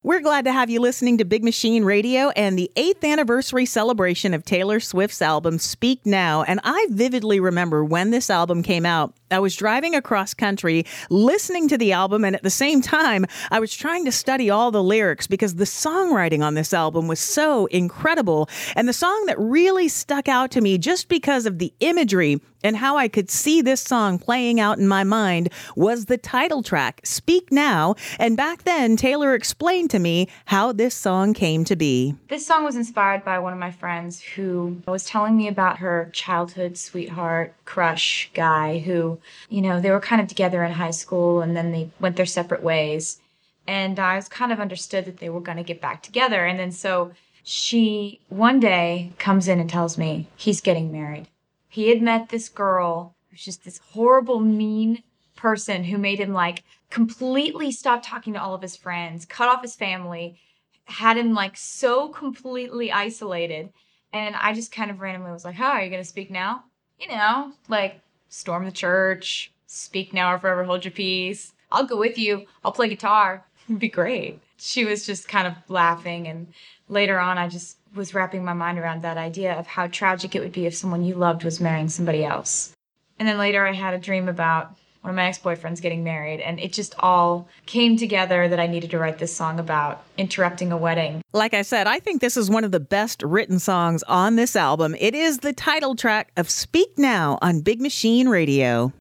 We're glad to have you listening to Big Machine Radio and the 8th anniversary celebration of Taylor Swift's album, Speak Now. And I vividly remember when this album came out. I was driving across country, listening to the album, and at the same time, I was trying to study all the lyrics because the songwriting on this album was so incredible. And the song that really stuck out to me just because of the imagery and how I could see this song playing out in my mind was the title track, Speak Now. And back then, Taylor explained to me how this song came to be. This song was inspired by one of my friends who was telling me about her childhood sweetheart crush guy who, you know, they were kind of together in high school and then they went their separate ways. And I was kind of understood that they were going to get back together. And then so she one day comes in and tells me he's getting married. He had met this girl who's just this horrible, mean person who made him like completely stop talking to all of his friends, cut off his family, had him like so completely isolated. And I just kind of randomly was like, "How are you going to speak now?" You know, like storm the church, speak now or forever hold your peace. I'll go with you. I'll play guitar. It'd be great. She was just kind of laughing. And later on, I just was wrapping my mind around that idea of how tragic it would be if someone you loved was marrying somebody else. And then later I had a dream about one of my ex-boyfriends getting married, and it just all came together that I needed to write this song about interrupting a wedding. Like I said, I think this is one of the best written songs on this album. It is the title track of Speak Now on Big Machine Radio.